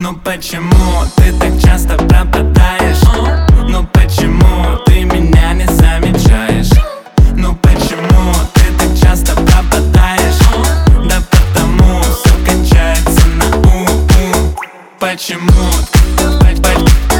Ну почему ты так часто пропадаешь? Ну почему ты меня не замечаешь? Ну почему ты так часто пропадаешь? Да потому все кончается на у. Почему?